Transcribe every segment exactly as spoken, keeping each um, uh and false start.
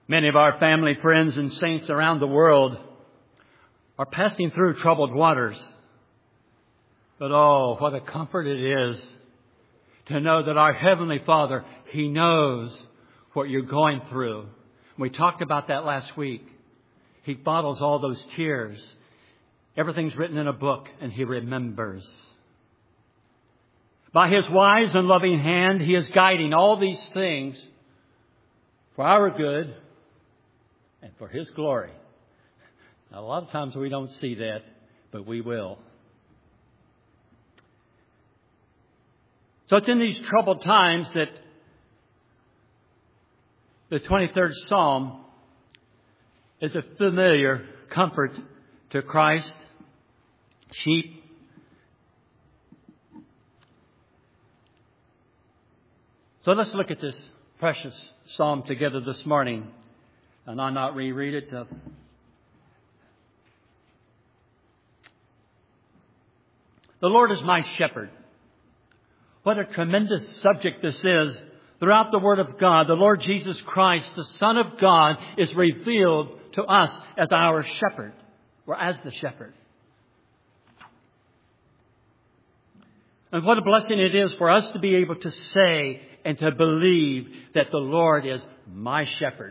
Many of our family, friends, and saints around the world are passing through troubled waters. But oh, what a comfort it is to know that our Heavenly Father, He knows what you're going through. We talked about that last week. He bottles all those tears. Everything's written in a book, and He remembers. By His wise and loving hand, He is guiding all these things for our good and for His glory. Now, a lot of times we don't see that, but we will. So it's in these troubled times that the twenty-third Psalm is a familiar comfort to Christ, sheep. So let's look at this precious psalm together this morning. And I'll not reread it. Uh, the Lord is my shepherd. What a tremendous subject this is. Throughout the Word of God, the Lord Jesus Christ, the Son of God, is revealed to us as our shepherd, or as the shepherd. And what a blessing it is for us to be able to say and to believe that the Lord is my shepherd.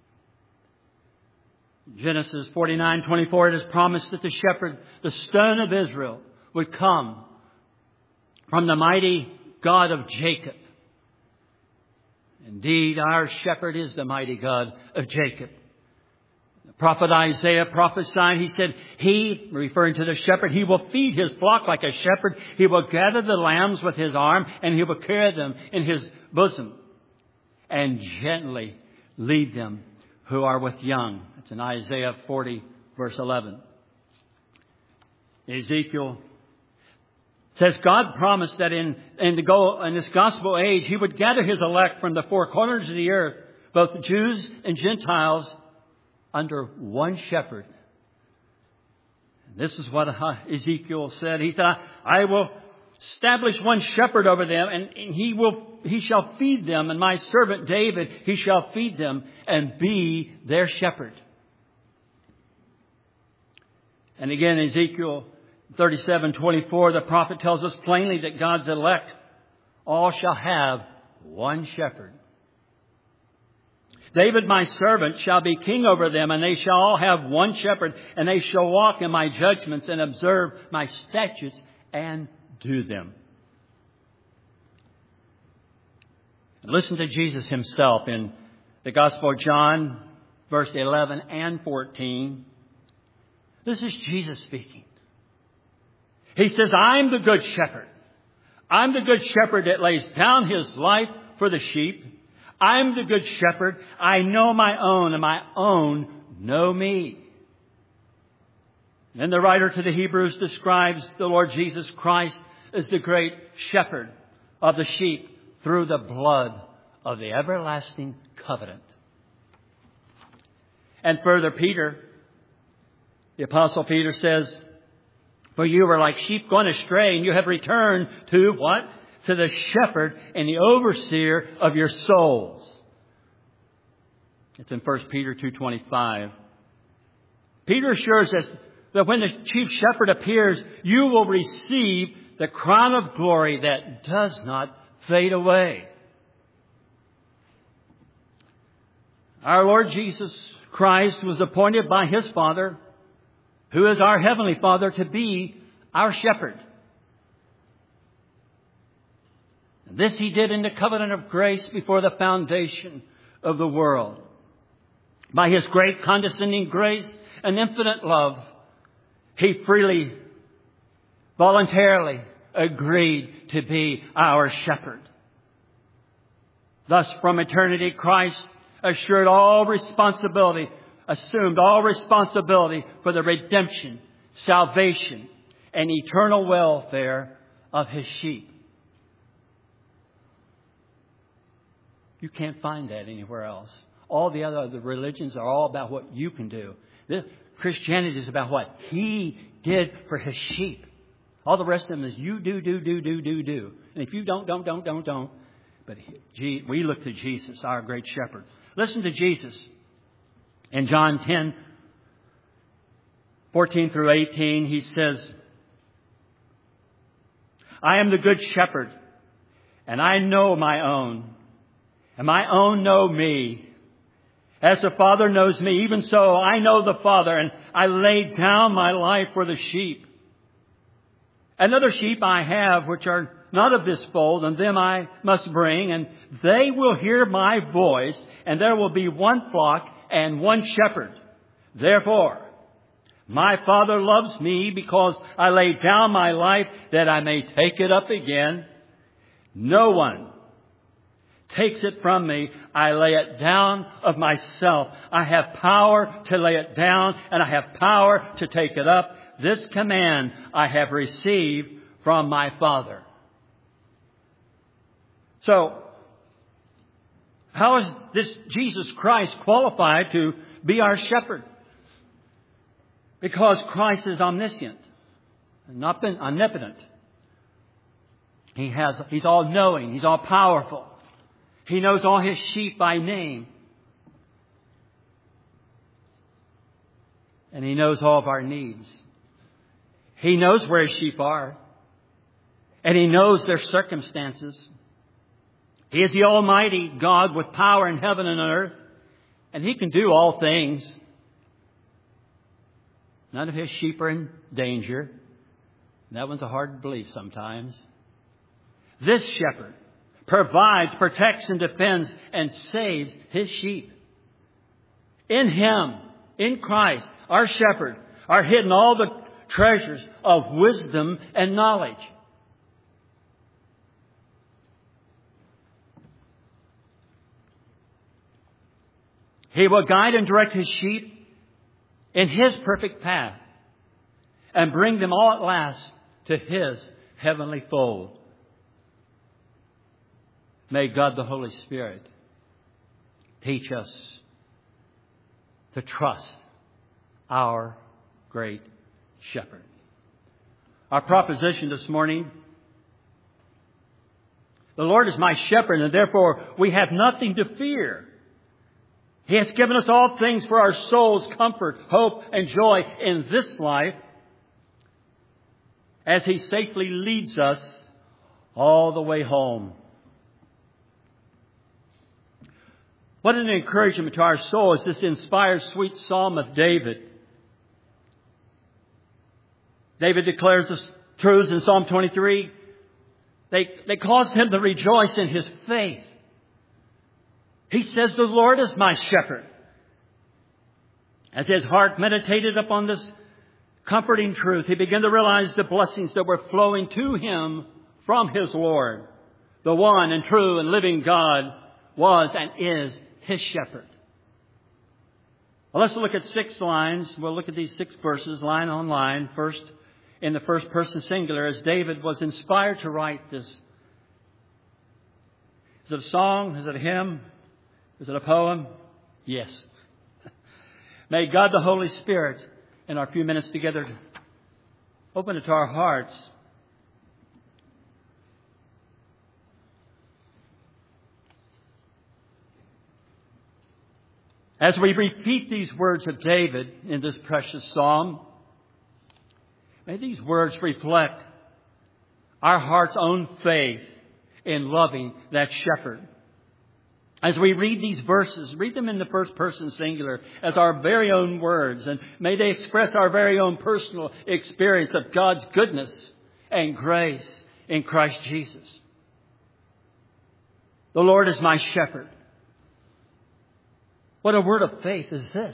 Genesis forty-nine twenty-four, it is promised that the shepherd, the stone of Israel, would come from the mighty God of Jacob. Indeed, our shepherd is the mighty God of Jacob. The prophet Isaiah prophesied, he said, He, referring to the shepherd, He will feed His flock like a shepherd. He will gather the lambs with His arm, and He will carry them in His bosom, and gently lead them who are with young. That's in Isaiah forty, verse eleven. Ezekiel says God promised that in, in, the go, in this gospel age, He would gather His elect from the four corners of the earth, both Jews and Gentiles, under one shepherd. This is what Ezekiel said. He said, I will establish one shepherd over them, and he will he shall feed them, and my servant David, he shall feed them and be their shepherd. And again, Ezekiel thirty-seven twenty-four, the prophet tells us plainly that God's elect all shall have one shepherd. David, my servant, shall be king over them, and they shall all have one shepherd, and they shall walk in my judgments and observe my statutes and do them. Listen to Jesus Himself in the Gospel of John, verse eleven and fourteen. This is Jesus speaking. He says, I'm the good shepherd. I'm the good shepherd that lays down His life for the sheep. I'm the good shepherd. I know my own, and my own know me. And the writer to the Hebrews describes the Lord Jesus Christ as the great shepherd of the sheep through the blood of the everlasting covenant. And further, Peter, the Apostle Peter says, for you were like sheep going astray, and you have returned to what? To the shepherd and the overseer of your souls. It's in First Peter two twenty-five. Peter assures us that when the chief shepherd appears, you will receive the crown of glory that does not fade away. Our Lord Jesus Christ was appointed by His Father, who is our Heavenly Father, to be our shepherd. This He did in the covenant of grace before the foundation of the world. By His great condescending grace and infinite love, He freely, voluntarily agreed to be our shepherd. Thus, from eternity, Christ assured all responsibility, assumed all responsibility for the redemption, salvation, and eternal welfare of His sheep. You can't find that anywhere else. All the other the religions are all about what you can do. This, Christianity is about what He did for His sheep. All the rest of them is you do, do, do, do, do, do. And if you don't, don't, don't, don't, don't. But he, we look to Jesus, our great shepherd. Listen to Jesus In John ten, fourteen through eighteen, He says, I am the good shepherd, and I know my own, and my own know me. As the Father knows me, even so I know the Father, and I lay down my life for the sheep. Another sheep I have, which are not of this fold, and them I must bring, and they will hear my voice, and there will be one flock and one shepherd. Therefore, my Father loves me because I lay down my life that I may take it up again. No one takes it from me. I lay it down of myself. I have power to lay it down, and I have power to take it up. This command I have received from my Father. So, how is this Jesus Christ qualified to be our shepherd? Because Christ is omniscient and omnipotent. He has, He's all-knowing. He's all-powerful. He knows all His sheep by name. And He knows all of our needs. He knows where His sheep are. And He knows their circumstances. He is the Almighty God with power in heaven and earth. And He can do all things. None of His sheep are in danger. That one's a hard belief sometimes. This shepherd provides, protects, and defends, and saves His sheep. In Him, in Christ, our shepherd, are hidden all the treasures of wisdom and knowledge. He will guide and direct His sheep in His perfect path and bring them all at last to His heavenly fold. May God the Holy Spirit teach us to trust our great shepherd. Our proposition this morning: the Lord is my shepherd, and therefore we have nothing to fear. He has given us all things for our soul's comfort, hope, and joy in this life, as He safely leads us all the way home. What an encouragement to our soul is this inspired sweet psalm of David. David declares the truths in Psalm twenty-three. They, they cause him to rejoice in his faith. He says, the Lord is my shepherd. As his heart meditated upon this comforting truth, he began to realize the blessings that were flowing to him from his Lord. The one and true and living God was and is his shepherd. Well, let's look at six lines. We'll look at these six verses line on line. First, in the first person singular, as David was inspired to write this. Is it a song? Is it a hymn? Is it a poem? Yes. May God the Holy Spirit, in our few minutes together, open it to our hearts. As we repeat these words of David in this precious psalm, may these words reflect our heart's own faith in loving that shepherd. As we read these verses, read them in the first person singular as our very own words, and may they express our very own personal experience of God's goodness and grace in Christ Jesus. The Lord is my shepherd. What a word of faith is this?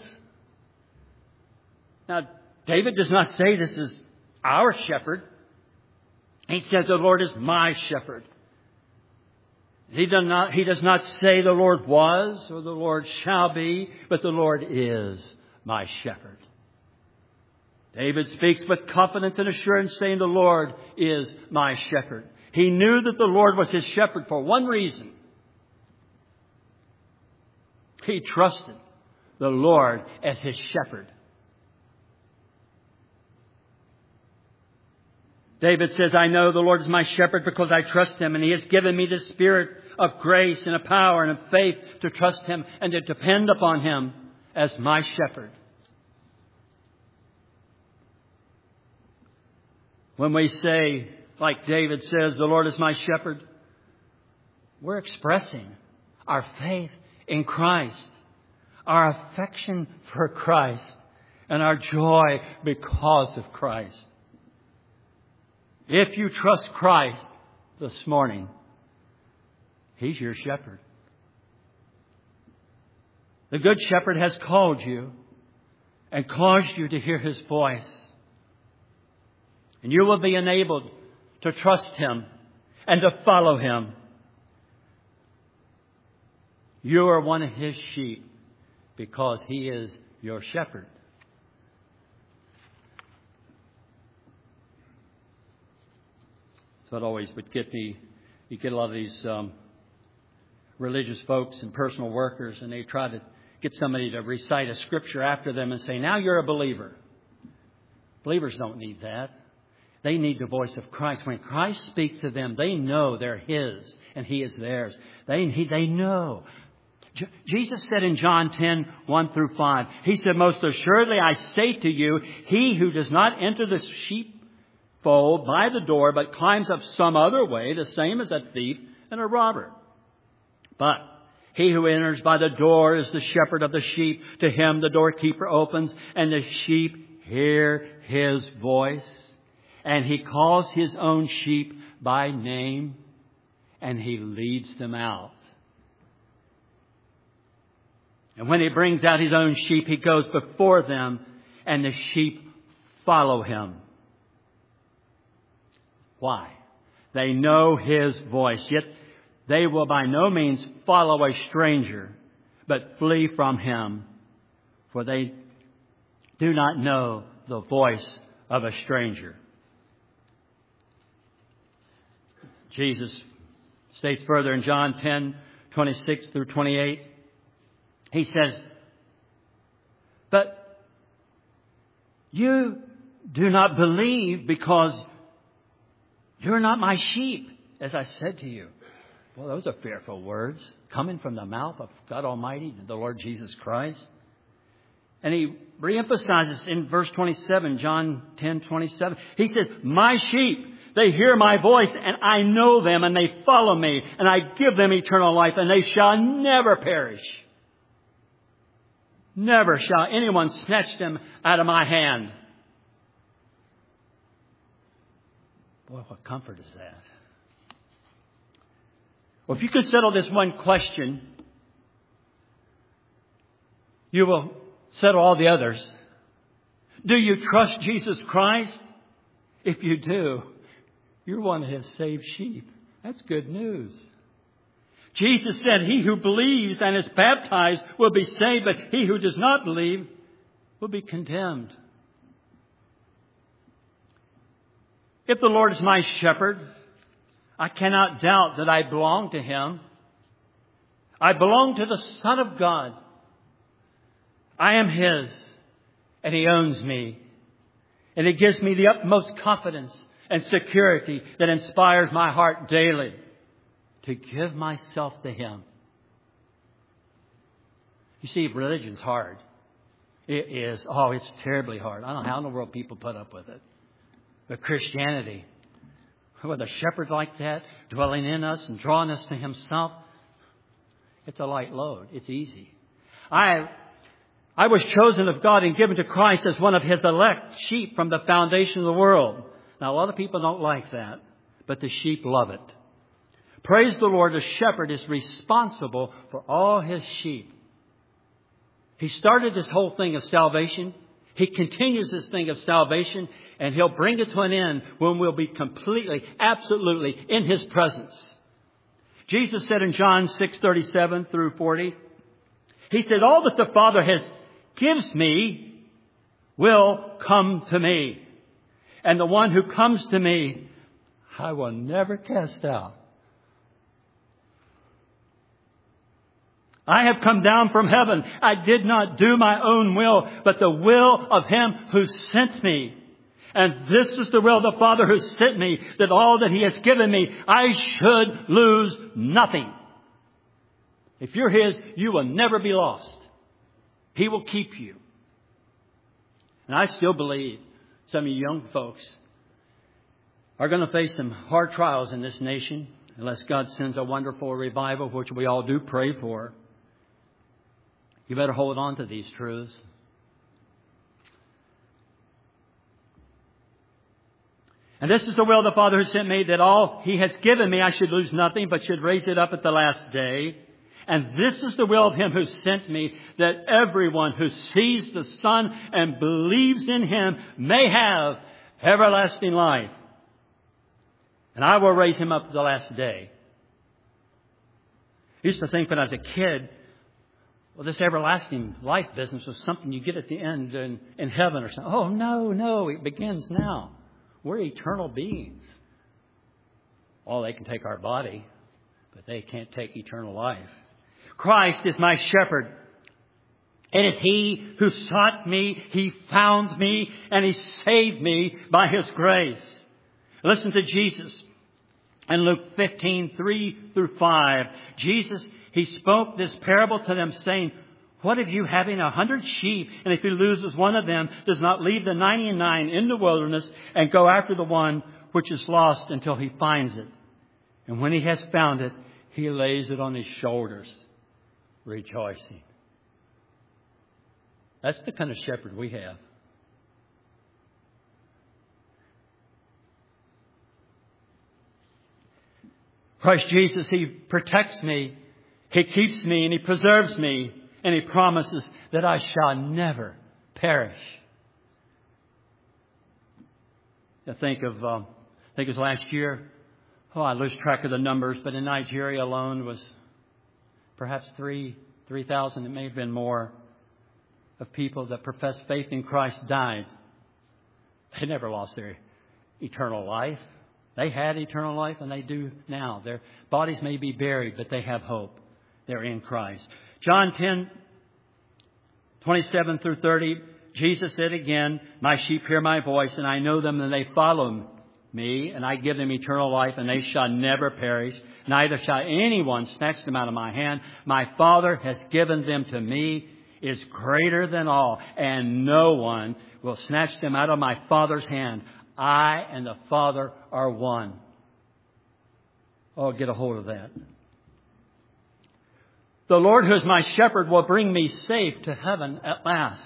Now, David does not say this is our shepherd. He says the Lord is my shepherd. He does not, he does not say the Lord was or the Lord shall be, but the Lord is my shepherd. David speaks with confidence and assurance, saying the Lord is my shepherd. He knew that the Lord was his shepherd for one reason. He trusted the Lord as his shepherd. David says, I know the Lord is my shepherd because I trust Him, and He has given me the spirit of grace and of power and of faith to trust Him and to depend upon Him as my shepherd. When we say, like David says, the Lord is my shepherd, we're expressing our faith in Christ, our affection for Christ, and our joy because of Christ. If you trust Christ this morning, He's your shepherd. The Good Shepherd has called you and caused you to hear His voice. And you will be enabled to trust Him and to follow Him. You are one of His sheep because He is your shepherd. So it always would get me, you get a lot of these um, religious folks and personal workers, and they try to get somebody to recite a scripture after them and say, now you're a believer. Believers don't need that. They need the voice of Christ. When Christ speaks to them, they know they're His and He is theirs. They, he, they know. J- Jesus said in John ten, one through five, He said, most assuredly I say to you, he who does not enter the sheepfold by the door, but climbs up some other way, the same as a thief and a robber. But he who enters by the door is the shepherd of the sheep. To him the doorkeeper opens, and the sheep hear His voice. And He calls His own sheep by name, and He leads them out. And when He brings out His own sheep, He goes before them, and the sheep follow Him. Why? They know His voice, yet they will by no means follow a stranger, but flee from him, for they do not know the voice of a stranger. Jesus states further in John ten, twenty-six through twenty-eight, He says, but you do not believe because you're not my sheep, as I said to you. Well, those are fearful words coming from the mouth of God Almighty, the Lord Jesus Christ. And He reemphasizes in verse twenty-seven, John ten, twenty-seven. He says, my sheep, they hear my voice, and I know them, and they follow me, and I give them eternal life, and they shall never perish. Never shall anyone snatch them out of my hand. Boy, what comfort is that? Well, if you can settle this one question, you will settle all the others. Do you trust Jesus Christ? If you do, you're one of His saved sheep. That's good news. Jesus said, he who believes and is baptized will be saved, but he who does not believe will be condemned. If the Lord is my shepherd, I cannot doubt that I belong to Him. I belong to the Son of God. I am His, and He owns me. And it gives me the utmost confidence and security that inspires my heart daily to give myself to Him. You see, religion's hard. It is. Oh, it's terribly hard. I don't know how in the world people put up with it. But Christianity, with a shepherd like that dwelling in us and drawing us to Himself, it's a light load. It's easy. I I was chosen of God and given to Christ as one of His elect sheep from the foundation of the world. Now, a lot of people don't like that, but the sheep love it. Praise the Lord, the shepherd is responsible for all His sheep. He started this whole thing of salvation. He continues this thing of salvation, and He'll bring it to an end when we'll be completely, absolutely in His presence. Jesus said in John six, thirty-seven through forty, He said, all that the Father has gives me will come to me. And the one who comes to me, I will never cast out. I have come down from heaven. I did not do my own will, but the will of Him who sent me. And this is the will of the Father who sent me, that all that He has given me, I should lose nothing. If you're His, you will never be lost. He will keep you. And I still believe some of you young folks are going to face some hard trials in this nation unless God sends a wonderful revival, which we all do pray for. You better hold on to these truths. And this is the will of the Father who sent me, that all He has given me I should lose nothing, but should raise it up at the last day. And this is the will of Him who sent me, that everyone who sees the Son and believes in Him may have everlasting life. And I will raise him up at the last day. I used to think when I was a kid, well, this everlasting life business was something you get at the end in, in heaven or something. Oh, no, no, it begins now. We're eternal beings. Well, they can take our body, but they can't take eternal life. Christ is my shepherd. It is He who sought me, He found me, and He saved me by His grace. Listen to Jesus. In Luke fifteen, three through five, Jesus, He spoke this parable to them, saying, what if you, having a hundred sheep, and if he loses one of them, does not leave the ninety-nine in the wilderness and go after the one which is lost until he finds it? And when he has found it, he lays it on his shoulders, rejoicing. That's the kind of shepherd we have. Christ Jesus, He protects me, He keeps me, and He preserves me, and He promises that I shall never perish. I think of, uh, I think it was last year. Oh, I lose track of the numbers, but in Nigeria alone was perhaps three, three thousand. It may have been more of people that professed faith in Christ died. They never lost their eternal life. They had eternal life, and they do now. Their bodies may be buried, but they have hope. They're in Christ. John ten, twenty-seven through thirty, Jesus said again, my sheep hear my voice, and I know them, and they follow me, and I give them eternal life, and they shall never perish. Neither shall anyone snatch them out of my hand. My Father has given them to me, is greater than all, and no one will snatch them out of my Father's hand. I and the Father are one. Oh, get a hold of that. The Lord who is my shepherd will bring me safe to heaven at last.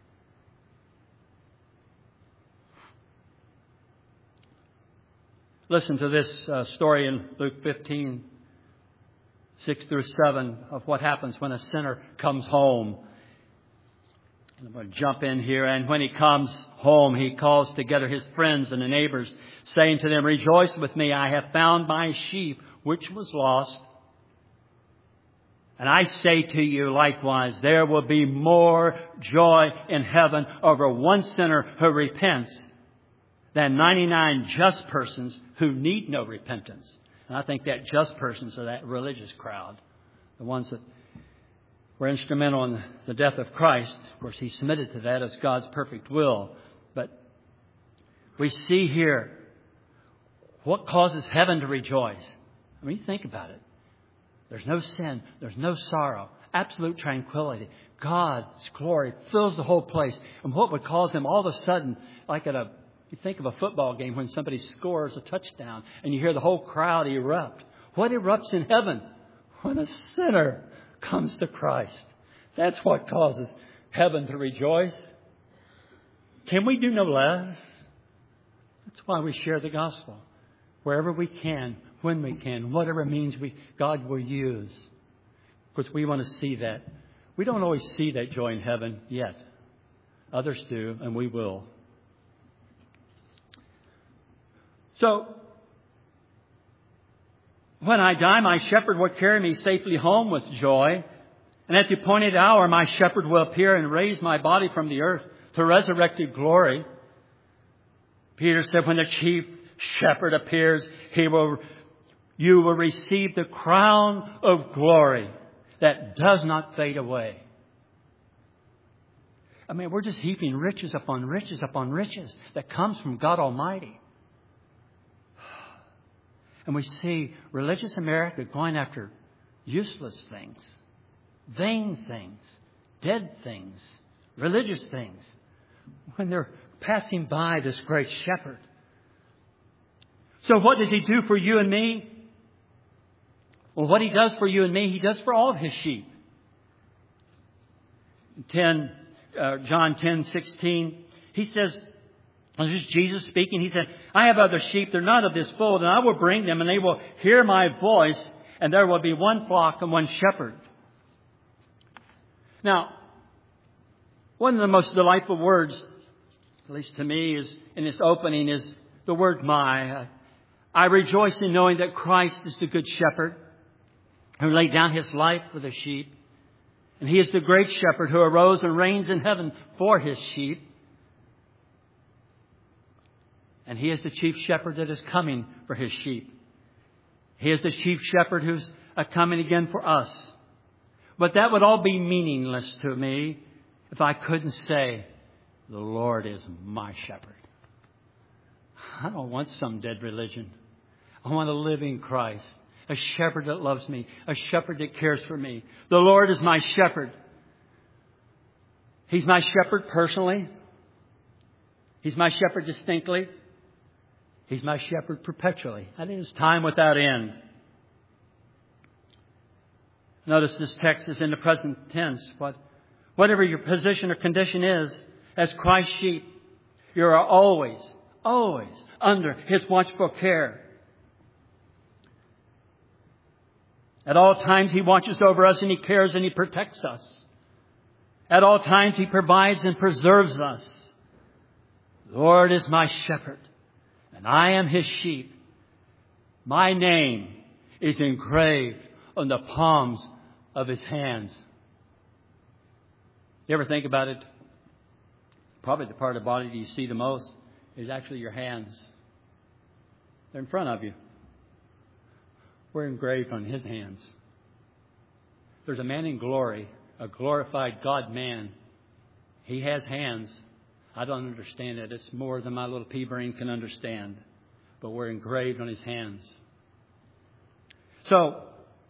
Listen to this uh, story in Luke fifteen, six through seven of what happens when a sinner comes home. I'm going to jump in here. And when he comes home, he calls together his friends and the neighbors, saying to them, rejoice with me, I have found my sheep, which was lost. And I say to you likewise, there will be more joy in heaven over one sinner who repents than ninety-nine just persons who need no repentance. And I think that just persons are that religious crowd, the ones that were instrumental in the death of Christ. Of course, He submitted to that as God's perfect will. But we see here what causes heaven to rejoice. I mean, think about it. There's no sin. There's no sorrow. Absolute tranquility. God's glory fills the whole place. And what would cause them all of a sudden, like at a, you think of a football game when somebody scores a touchdown and you hear the whole crowd erupt. What erupts in heaven? When a sinner comes to Christ. That's what causes heaven to rejoice. Can we do no less? That's why we share the gospel. Wherever we can, when we can, whatever means we God will use. Because we want to see that. We don't always see that joy in heaven yet. Others do, and we will. So, when I die, my shepherd will carry me safely home with joy. And at the appointed hour, my shepherd will appear and raise my body from the earth to resurrected glory. Peter said, when the chief shepherd appears, he will, you will receive the crown of glory that does not fade away. I mean, we're just heaping riches upon riches upon riches that comes from God Almighty. And we see religious America going after useless things, vain things, dead things, religious things, when they're passing by this great shepherd. So what does He do for you and me? Well, what He does for you and me, He does for all of His sheep. ten, uh, John ten sixteen, He says, this is Jesus speaking, He said, I have other sheep, they're not of this fold, and I will bring them, and they will hear my voice, and there will be one flock and one shepherd. Now, one of the most delightful words, at least to me, is in this opening, is the word my. I rejoice in knowing that Christ is the good shepherd who laid down His life for the sheep. And He is the great shepherd who arose and reigns in heaven for His sheep. And He is the chief shepherd that is coming for His sheep. He is the chief shepherd who's coming again for us. But that would all be meaningless to me if I couldn't say, the Lord is my shepherd. I don't want some dead religion. I want to live in Christ. A shepherd that loves me. A shepherd that cares for me. The Lord is my shepherd. He's my shepherd personally. He's my shepherd distinctly. He's my shepherd perpetually. And in His time without end. Notice this text is in the present tense. What, whatever your position or condition is, as Christ's sheep, you are always, always under His watchful care. At all times He watches over us and He cares and He protects us. At all times He provides and preserves us. The Lord is my shepherd, and I am His sheep. My name is engraved on the palms of His hands. You ever think about it? Probably the part of the body that you see the most is actually your hands. They're in front of you. We're engraved on His hands. There's a man in glory, a glorified God man. He has hands. I don't understand it. It's more than my little pea brain can understand. But we're engraved on His hands. So,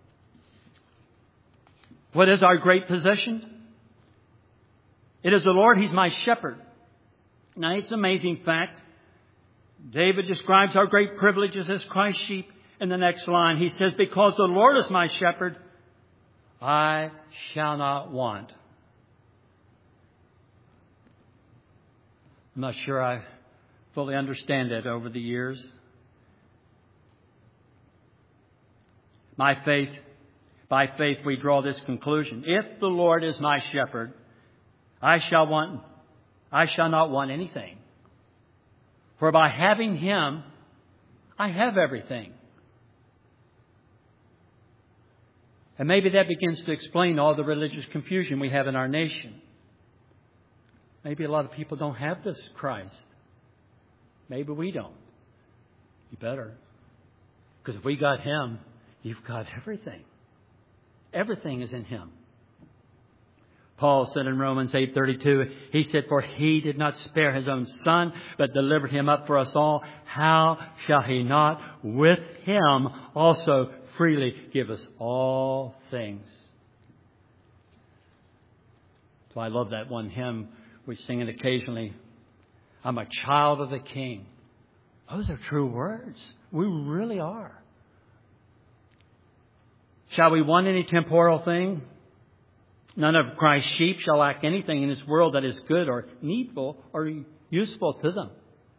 what is our great possession? It is the Lord. He's my shepherd. Now, it's an amazing fact. David describes our great privileges as Christ's sheep in the next line. He says, because the Lord is my shepherd, I shall not want. I'm not sure I fully understand that over the years. My faith, by faith we draw this conclusion. If the Lord is my shepherd, I shall want, I shall not want anything. For by having Him, I have everything. And maybe that begins to explain all the religious confusion we have in our nation. Maybe a lot of people don't have this Christ. Maybe we don't. You better. Because if we got Him, you've got everything. Everything is in Him. Paul said in Romans eight thirty-two, he said, for He did not spare His own Son, but delivered Him up for us all. How shall He not with Him also freely give us all things? So I love that one hymn. We sing it occasionally. I'm a child of the King. Those are true words. We really are. Shall we want any temporal thing? None of Christ's sheep shall lack anything in this world that is good or needful or useful to them.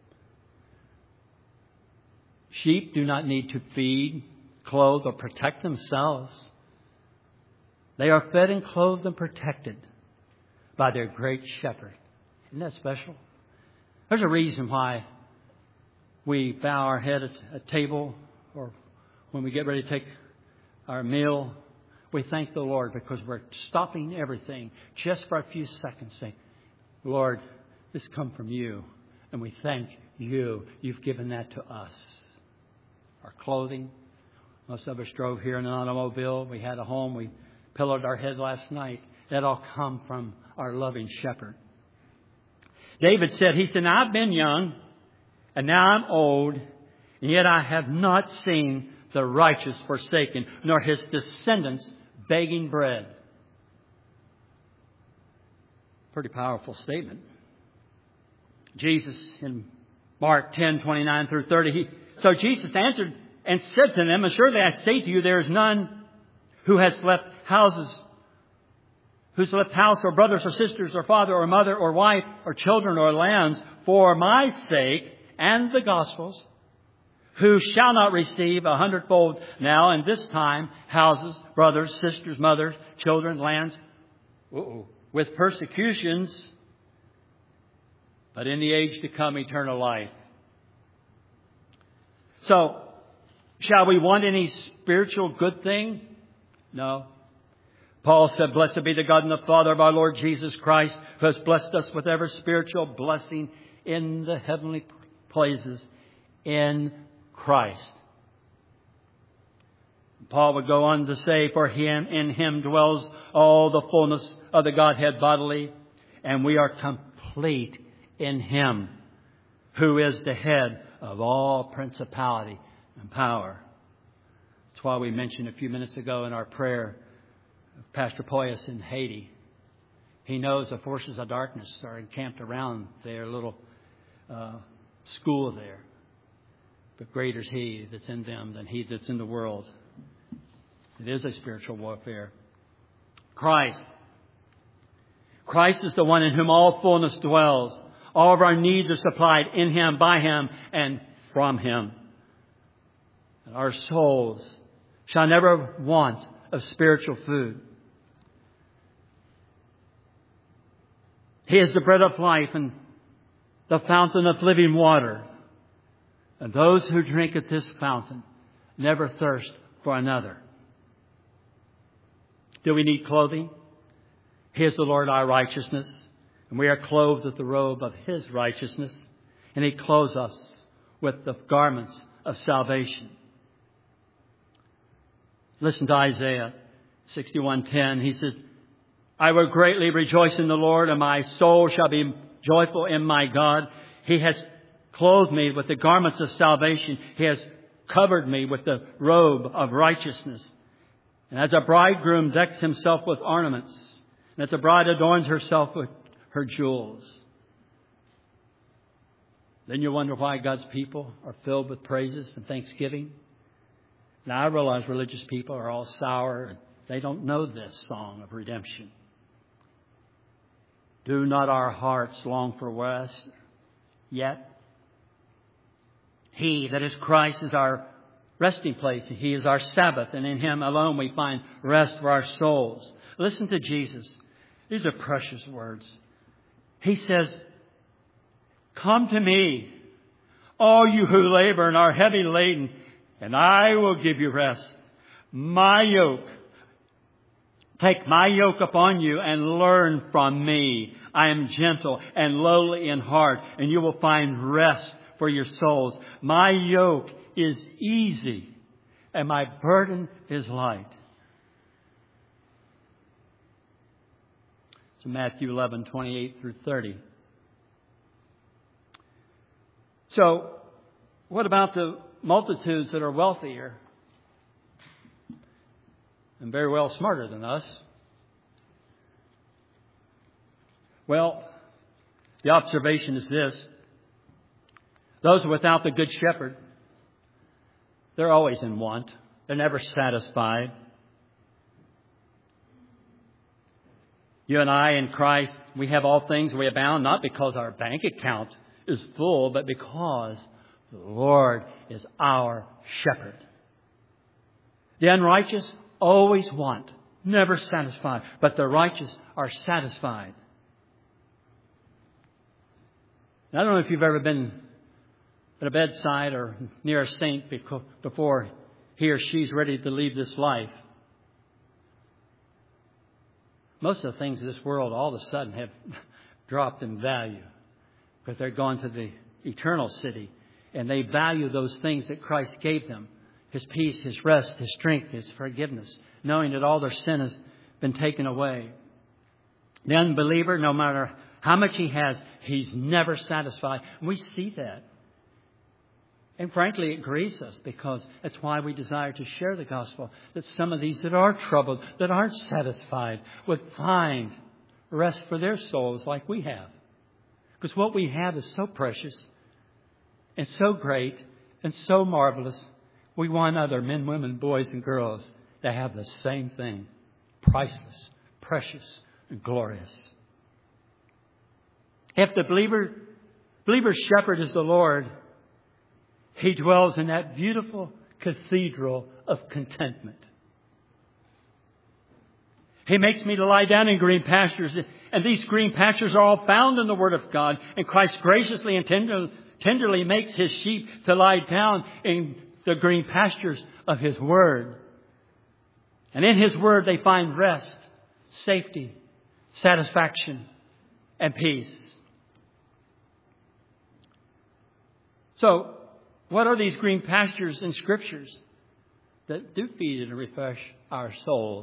Sheep do not need to feed, clothe, or protect themselves. They are fed and clothed and protected by their great shepherd. Isn't that special? There's a reason why we bow our head at a table or when we get ready to take our meal. We thank the Lord because we're stopping everything just for a few seconds saying, Lord, this come from You. And we thank You. You've given that to us. Our clothing. Most of us drove here in an automobile. We had a home. We pillowed our head last night. That all come from our loving shepherd. David said, he said, now I've been young and now I'm old, and yet I have not seen the righteous forsaken, nor his descendants begging bread. Pretty powerful statement. Jesus in Mark ten, twenty-nine through thirty. He, so Jesus answered and said to them, assuredly I say to you, there is none who has left houses, who's left house or brothers or sisters or father or mother or wife or children or lands for my sake and the gospel's, who shall not receive a hundredfold now in this time houses, brothers, sisters, mothers, children, lands, uh-oh, with persecutions, but in the age to come eternal life. So, shall we want any spiritual good thing? No. Paul said, blessed be the God and the Father of our Lord Jesus Christ, who has blessed us with every spiritual blessing in the heavenly places in Christ. Paul would go on to say, for him, in Him dwells all the fullness of the Godhead bodily, and we are complete in Him, who is the head of all principality and power. That's why we mentioned a few minutes ago in our prayer of Pastor Poyas in Haiti. He knows the forces of darkness are encamped around their little uh, school there. But greater is He that's in them than he that's in the world. It is a spiritual warfare. Christ. Christ is the one in whom all fullness dwells. All of our needs are supplied in Him, by Him, and from Him. And our souls shall never want of spiritual food. He is the bread of life and the fountain of living water. And those who drink at this fountain never thirst for another. Do we need clothing? He is the Lord our righteousness, and we are clothed with the robe of His righteousness, and He clothes us with the garments of salvation. Listen to Isaiah sixty-one ten. He says, I will greatly rejoice in the Lord, and my soul shall be joyful in my God. He has clothed me with the garments of salvation. He has covered me with the robe of righteousness. And as a bridegroom decks himself with ornaments, and as a bride adorns herself with her jewels, then you wonder why God's people are filled with praises and thanksgiving. Now I realize religious people are all sour and they don't know this song of redemption. Do not our hearts long for rest yet? He, that is Christ, is our resting place. He is our Sabbath, and in Him alone we find rest for our souls. Listen to Jesus. These are precious words. He says, come to me, all you who labor and are heavy laden, and I will give you rest. My yoke. Take my yoke upon you and learn from me. I am gentle and lowly in heart, and you will find rest for your souls. My yoke is easy, and my burden is light. It's Matthew eleven, twenty-eight through thirty. So, what about the multitudes that are wealthier and very well smarter than us? Well, the observation is this. Those without the Good Shepherd, they're always in want. They're never satisfied. You and I in Christ, we have all things, we abound, not because our bank account is full, but because the Lord is our shepherd. The unrighteous always want, never satisfied, but the righteous are satisfied. I don't know if you've ever been at a bedside or near a saint before he or she's ready to leave this life. Most of the things in this world all of a sudden have dropped in value because they're gone to the eternal city, and they value those things that Christ gave them. His peace, His rest, His strength, His forgiveness, knowing that all their sin has been taken away. The unbeliever, no matter how much he has, he's never satisfied. And we see that. And frankly, it grieves us because that's why we desire to share the gospel. That some of these that are troubled, that aren't satisfied, would find rest for their souls like we have. Because what we have is so precious and so great and so marvelous. We want other men, women, boys, and girls to have the same thing. Priceless, precious, and glorious. If the believer, believer's shepherd is the Lord, He dwells in that beautiful cathedral of contentment. He makes me to lie down in green pastures. And these green pastures are all found in the Word of God. And Christ graciously and tender, tenderly makes His sheep to lie down in the green pastures of His Word. And in His Word they find rest, safety, satisfaction, and peace. So, what are these green pastures in Scriptures that do feed and refresh our souls?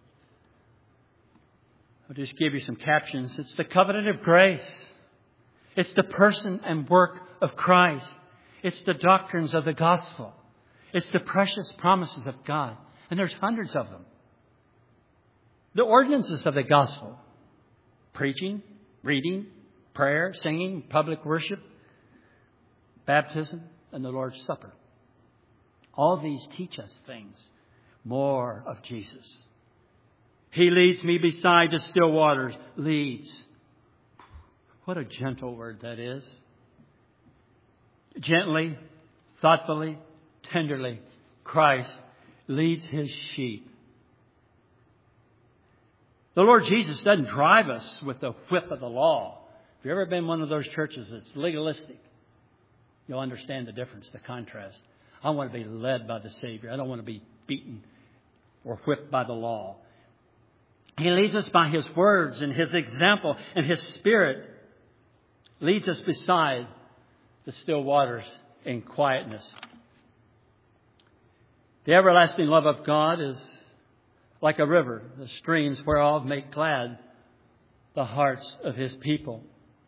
I'll just give you some captions. It's the covenant of grace. It's the person and work of Christ. It's the doctrines of the gospel. It's the precious promises of God. And there's hundreds of them. The ordinances of the gospel. Preaching, reading, prayer, singing, public worship, baptism, and the Lord's Supper. All these teach us things. More of Jesus. He leads me beside the still waters. Leads. What a gentle word that is. Gently, thoughtfully, tenderly, Christ leads His sheep. The Lord Jesus doesn't drive us with the whip of the law. If you've ever been in one of those churches that's legalistic, you'll understand the difference, the contrast. I want to be led by the Savior. I don't want to be beaten or whipped by the law. He leads us by His words and His example, and His Spirit leads us beside the still waters in quietness. The everlasting love of God is like a river, the streams whereof make glad the hearts of His people.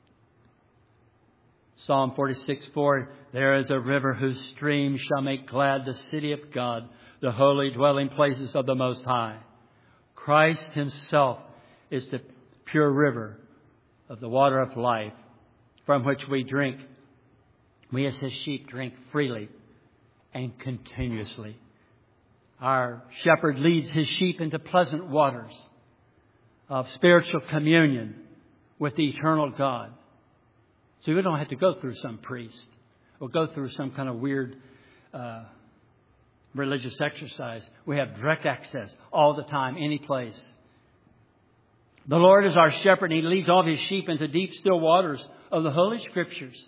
Psalm forty-six four, there is a river whose streams shall make glad the city of God, the holy dwelling places of the Most High. Christ Himself is the pure river of the water of life from which we drink. We as His sheep drink freely and continuously. Our shepherd leads His sheep into pleasant waters of spiritual communion with the eternal God. So we don't have to go through some priest or go through some kind of weird uh, religious exercise. We have direct access all the time, any place. The Lord is our shepherd, and He leads all His sheep into deep, still waters of the Holy Scriptures.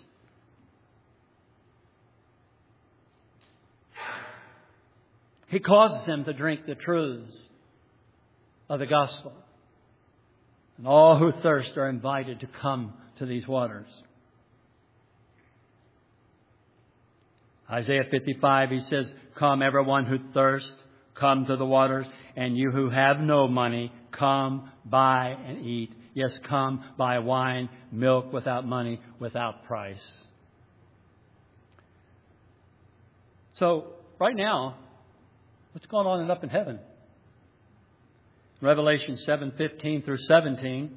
He causes them to drink the truths of the gospel. And all who thirst are invited to come to these waters. Isaiah fifty-five, He says, come everyone who thirsts, come to the waters, and you who have no money, come buy and eat. Yes, come buy wine, milk without money, without price. So, right now, what's going on up in heaven? Revelation seven fifteen through seventeen.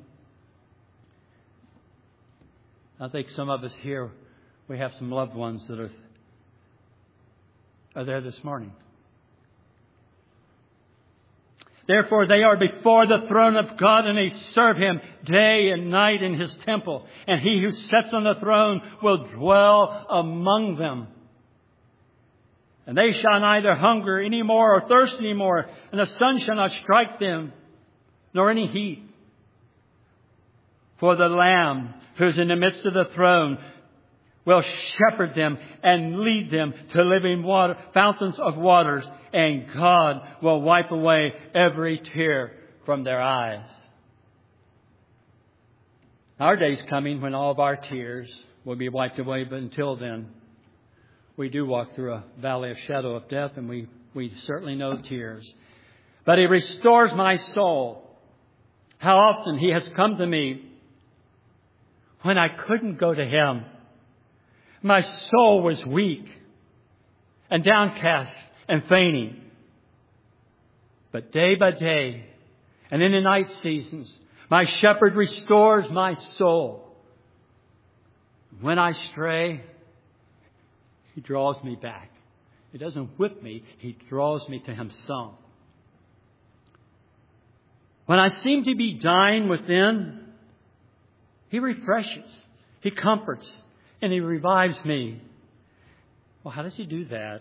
I think some of us here, we have some loved ones that are are there this morning. Therefore they are before the throne of God, and they serve Him day and night in His temple. And He who sits on the throne will dwell among them. And they shall neither hunger any more or thirst any more, and the sun shall not strike them, nor any heat. For the Lamb who is in the midst of the throne will shepherd them and lead them to living water, fountains of waters, and God will wipe away every tear from their eyes. Our day's coming when all of our tears will be wiped away, but until then, we do walk through a valley of shadow of death, and we, we certainly know tears. But He restores my soul. How often He has come to me when I couldn't go to Him. My soul was weak and downcast and fainting. But day by day, and in the night seasons, My shepherd restores my soul. When I stray, He draws me back. He doesn't whip me. He draws me to Himself. When I seem to be dying within, He refreshes, He comforts, and He revives me. Well, how does He do that?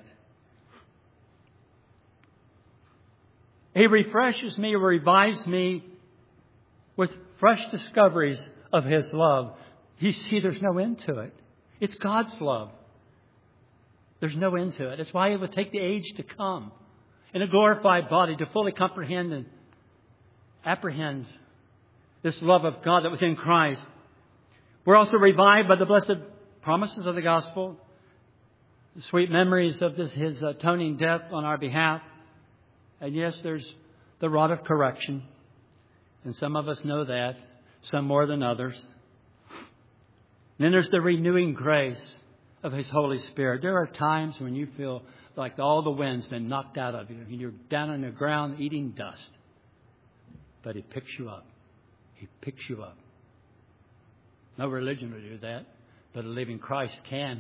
He refreshes me, revives me with fresh discoveries of His love. You see, there's no end to it. It's God's love. There's no end to it. That's why it would take the age to come in a glorified body to fully comprehend and apprehend this love of God that was in Christ. We're also revived by the blessed promises of the gospel, the sweet memories of this, His atoning death on our behalf. And yes, there's the rod of correction. And some of us know that, some more than others. Then there's the renewing grace of His Holy Spirit. There are times when you feel like all the wind's been knocked out of you. And you're down on the ground eating dust. But He picks you up. He picks you up. No religion will do that, but a living Christ can.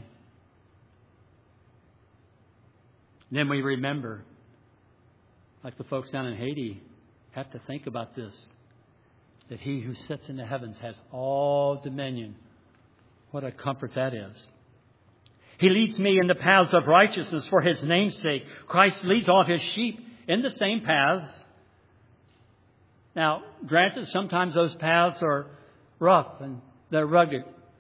Then we remember, like the folks down in Haiti have to think about this, that He who sits in the heavens has all dominion. What a comfort that is. He leads me in the paths of righteousness for His name's sake. Christ leads all His sheep in the same paths. Now, granted, sometimes those paths are rough and they're rugged.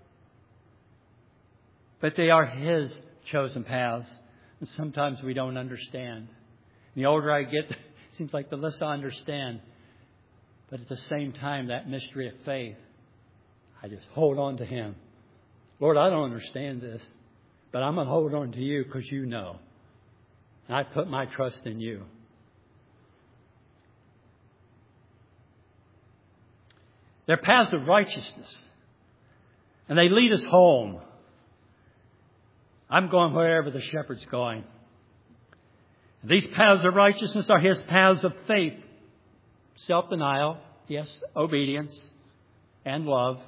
But they are His chosen paths. And sometimes we don't understand. The older I get, it seems like the less I understand. But at the same time, that mystery of faith, I just hold on to Him. Lord, I don't understand this, but I'm going to hold on to You because You know. And I put my trust in You. They're paths of righteousness. And they lead us home. I'm going wherever the shepherd's going. These paths of righteousness are His paths of faith, self-denial, yes, obedience, and love.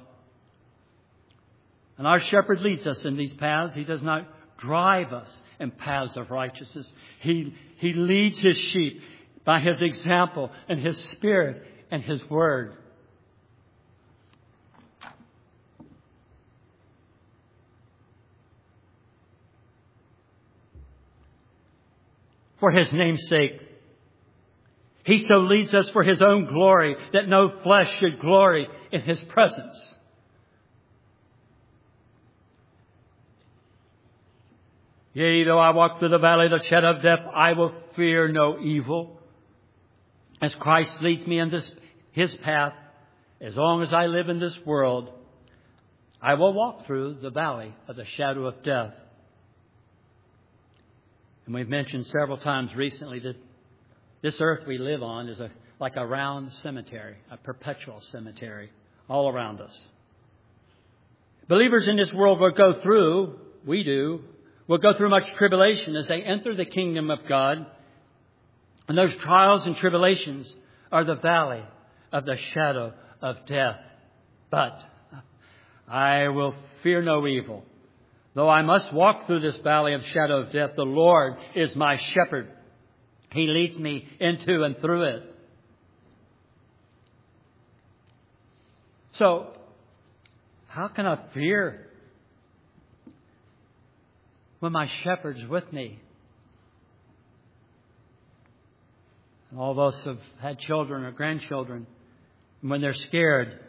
And our shepherd leads us in these paths. He does not drive us in paths of righteousness. He, he leads His sheep by His example and His Spirit and His Word. For His name's sake. He so leads us for His own glory, that no flesh should glory in His presence. Yea, though I walk through the valley of the shadow of death, I will fear no evil. As Christ leads me in this His path, as long as I live in this world, I will walk through the valley of the shadow of death. And we've mentioned several times recently that this earth we live on is a, like a round cemetery, a perpetual cemetery all around us. Believers in this world will go through, we do, will go through much tribulation as they enter the kingdom of God. And those trials and tribulations are the valley of the shadow of death. But I will fear no evil. Though I must walk through this valley of shadow of death, the Lord is my shepherd. He leads me into and through it. So, how can I fear when my shepherd's with me? And all of us have had children or grandchildren, and when they're scared,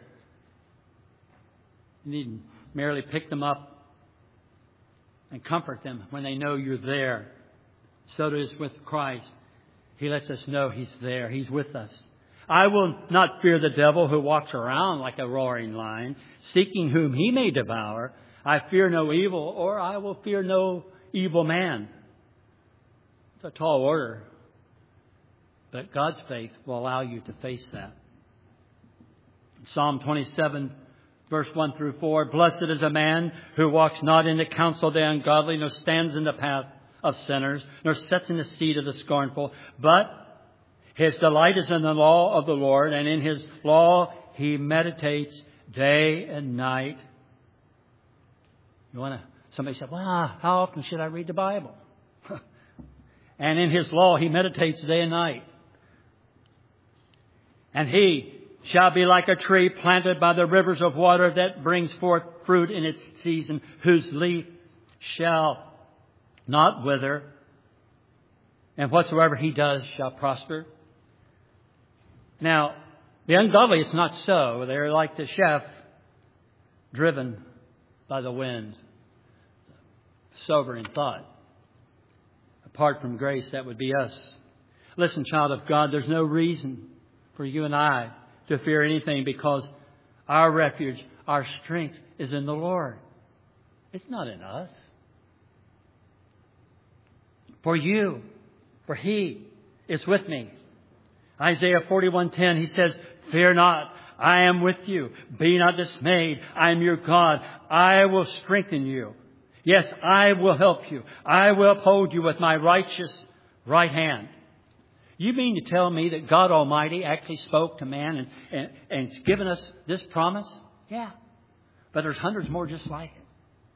you need to merely pick them up and comfort them when they know you're there. So it is with Christ. He lets us know He's there. He's with us. I will not fear the devil who walks around like a roaring lion, seeking whom he may devour. I fear no evil, or I will fear no evil man. It's a tall order. But God's faith will allow you to face that. Psalm twenty-seven, verse one through four. Blessed is a man who walks not in the counsel of the ungodly, nor stands in the path of sinners, nor sits in the seat of the scornful. But his delight is in the law of the Lord, and in His law he meditates day and night. You want to? Somebody said, "Well, how often should I read the Bible?" And in His law, he meditates day and night. And he shall be like a tree planted by the rivers of water that brings forth fruit in its season, whose leaf shall not wither, and whatsoever he does shall prosper. Now, the ungodly, it's not so. They're like the chaff driven by the wind. Sobering thought. Apart from grace, that would be us. Listen, child of God, there's no reason for you and I to fear anything, because our refuge, our strength is in the Lord. It's not in us. For you, for He is with me. Isaiah forty-one ten, he says, "Fear not, I am with you. Be not dismayed. I am your God. I will strengthen you. Yes, I will help you. I will uphold you with my righteous right hand." You mean to tell me that God Almighty actually spoke to man and, and, and has given us this promise? Yeah. But there's hundreds more just like it.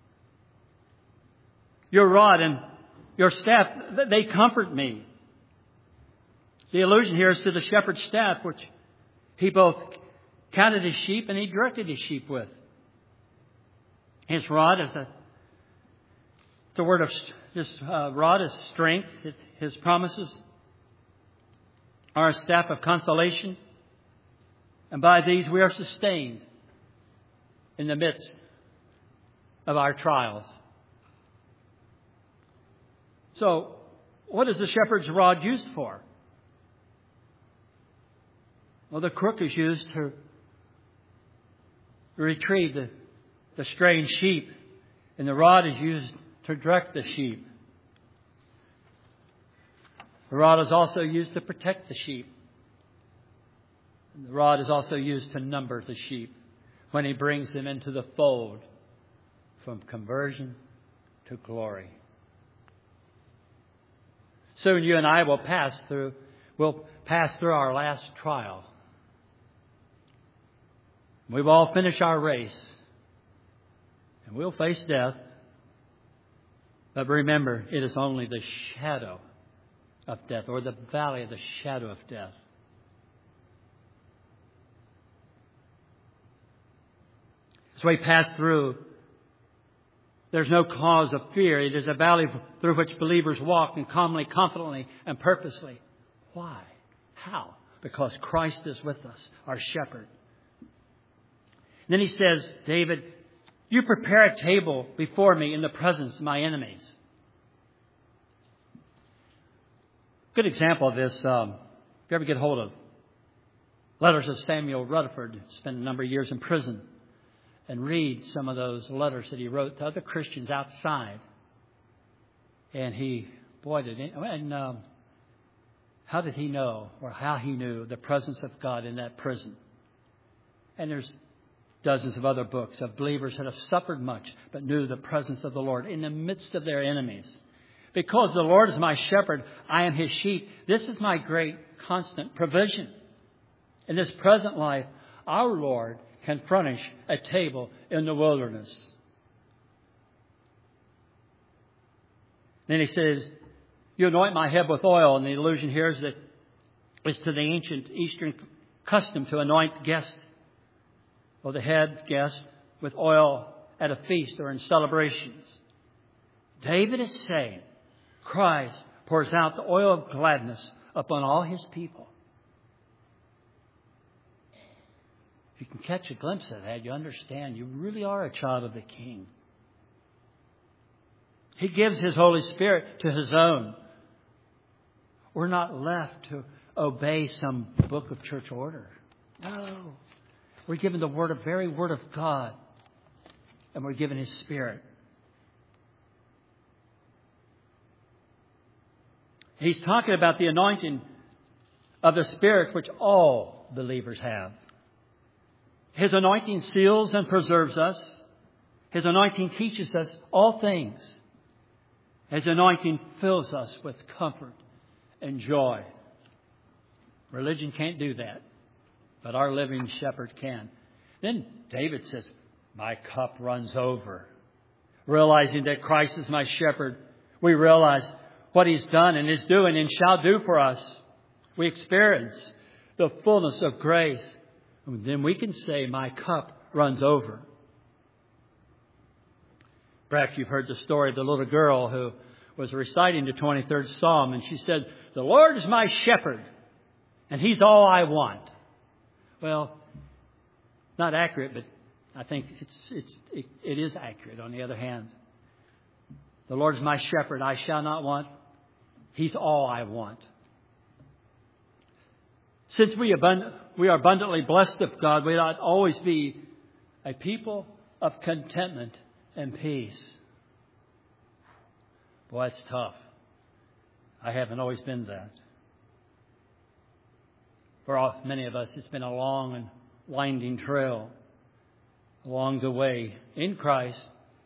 Your rod and your staff, they comfort me. The allusion here is to the shepherd's staff, which he both counted his sheep and he directed his sheep with. His rod is a, the word of, this uh, rod is strength. His promises are a staff of consolation. And by these we are sustained in the midst of our trials. So, what is the shepherd's rod used for? Well, the crook is used to retrieve the, the straying sheep, and the rod is used to direct the sheep. The rod is also used to protect the sheep. And the rod is also used to number the sheep when He brings them into the fold from conversion to glory. Soon you and I will pass through, will pass through our last trial. We've all finished our race. And we'll face death. But remember, it is only the shadow of death, or the valley of the shadow of death. As we pass through, there's no cause of fear. It is a valley through which believers walk, and calmly, confidently, and purposely. Why? How? Because Christ is with us, our shepherd. And then he says, David, you prepare a table before me in the presence of my enemies. Good example of this, um, if you ever get hold of letters of Samuel Rutherford, spent a number of years in prison, and read some of those letters that he wrote to other Christians outside. And he, boy, did he, and um, how did he know, or how he knew the presence of God in that prison? And there's dozens of other books of believers that have suffered much, but knew the presence of the Lord in the midst of their enemies. Because the Lord is my shepherd, I am His sheep. This is my great constant provision. In this present life, our Lord can furnish a table in the wilderness. Then he says, you anoint my head with oil. And the allusion here is that it's to the ancient Eastern custom to anoint guests, or the head guest, with oil at a feast or in celebrations. David is saying, Christ pours out the oil of gladness upon all His people. If you can catch a glimpse of that, you understand you really are a child of the King. He gives His Holy Spirit to His own. We're not left to obey some book of church order. No. We're given the word, the very Word of God. And we're given His Spirit. He's talking about the anointing of the Spirit which all believers have. His anointing seals and preserves us. His anointing teaches us all things. His anointing fills us with comfort and joy. Religion can't do that. but our living shepherd can. Then David says, my cup runs over. Realizing that Christ is my shepherd, we realize what He's done and is doing and shall do for us. We experience the fullness of grace. And then we can say, my cup runs over. Perhaps you've heard the story of the little girl who was reciting the twenty-third Psalm, and she said, the Lord is my shepherd, and He's all I want. Well, not accurate, but I think it's, it's, it, it is accurate on the other hand. The Lord is my shepherd, I shall not want. He's all I want. Since we, abund- we are abundantly blessed of God, we ought to always be a people of contentment and peace. Boy, it's tough. I haven't always been that. For all, many of us, it's been a long and winding trail along the way in Christ.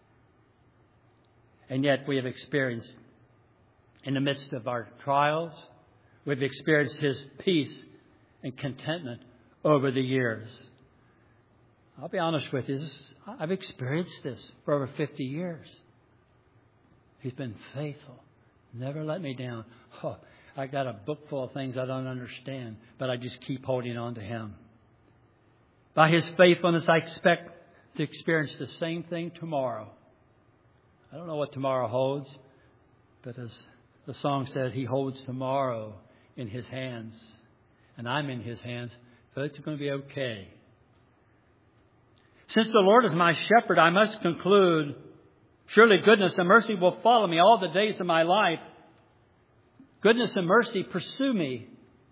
And yet we have experienced, in the midst of our trials, we've experienced His peace and contentment over the years. I'll be honest with you, this, I've experienced this for over fifty years. He's been faithful, never let me down. Oh, I got a book full of things I don't understand, but I just keep holding on to Him. By His faithfulness, I expect to experience the same thing tomorrow. I don't know what tomorrow holds, but as the song said, He holds tomorrow in His hands. And I'm in His hands, but it's going to be okay. Since the Lord is my shepherd, I must conclude, surely goodness and mercy will follow me all the days of my life. Goodness and mercy pursue me.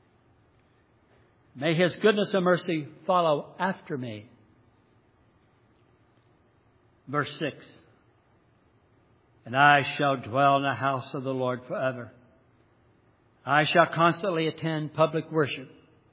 May His goodness and mercy follow after me. Verse six. And I shall dwell in the house of the Lord forever. I shall constantly attend public worship.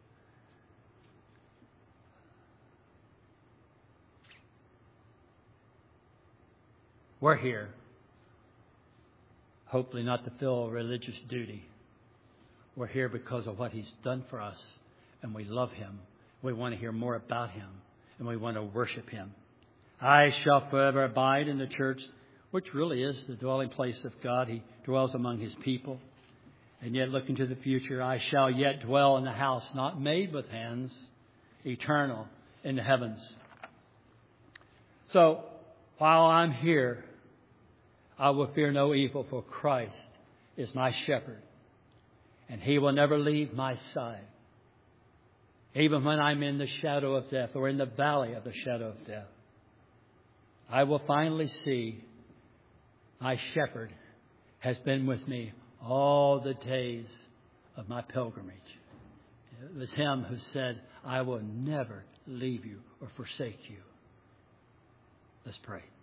We're here, hopefully not to fill religious duty. We're here because of what He's done for us, and we love Him. We want to hear more about Him, and we want to worship Him. I shall forever abide in the church, which really is the dwelling place of God. He dwells among His people. And yet, looking to the future, I shall yet dwell in the house not made with hands, eternal in the heavens. So, while I'm here, I will fear no evil, for Christ is my shepherd, and He will never leave my side. Even when I'm in the shadow of death, or in the valley of the shadow of death, I will finally see my shepherd has been with me all the days of my pilgrimage. It was Him who said, I will never leave you or forsake you. Let's pray.